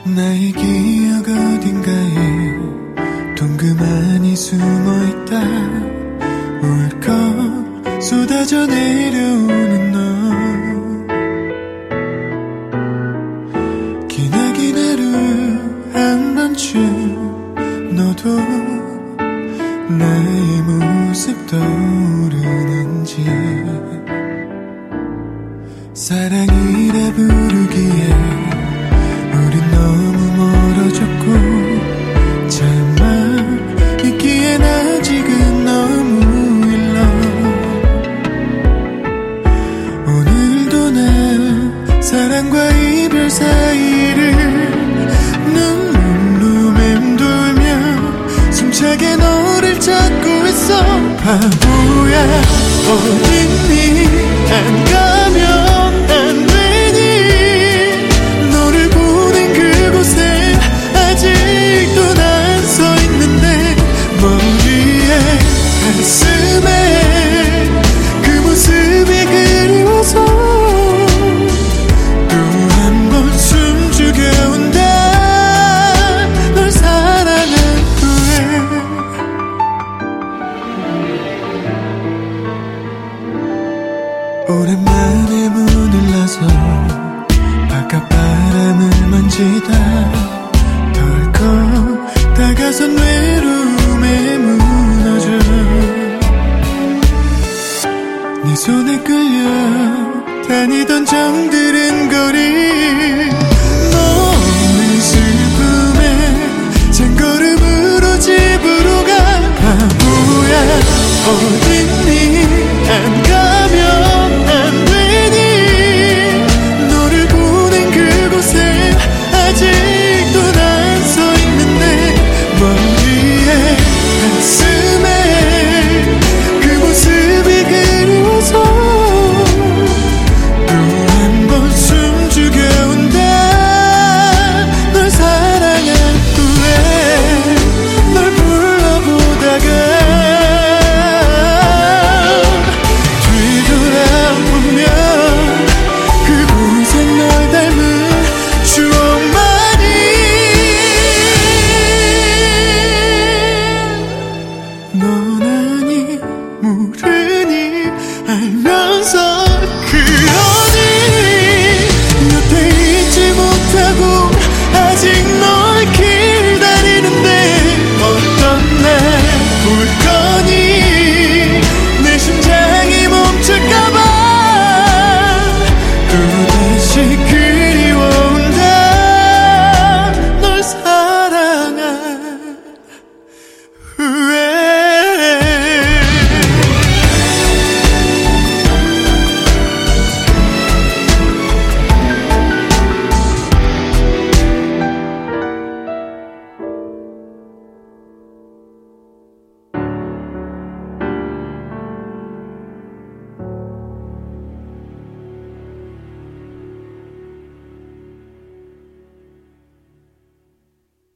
나의 기억 어딘가에 동그만히 숨어있다. 울컥 쏟아져 내려오는 너. 기나긴 하루 한 번쯤 너도 나의 모습 떠오르는지. 사랑이라 부르기에 우린 너무 멀어졌고 차마 있기엔 아직은 너무 일러. 오늘도 난 사랑과 이별 사이를 눈물로 맴돌며 숨차게 너를 찾고 있어. 바보야 어딨니? 안 가면 안 되니? 너를 보낸 그곳에 아직도 난 서 있는데 머리에 가슴에 그 모습이 그리워서 또 한 번 숨죽여 온다. 널 사랑한 후에. 오랜만에 문을 나서 바깥 바람을 만지다 덜컥 다가선 외로움에 무너져. 네 손에 끌려 다니던 정들은 거리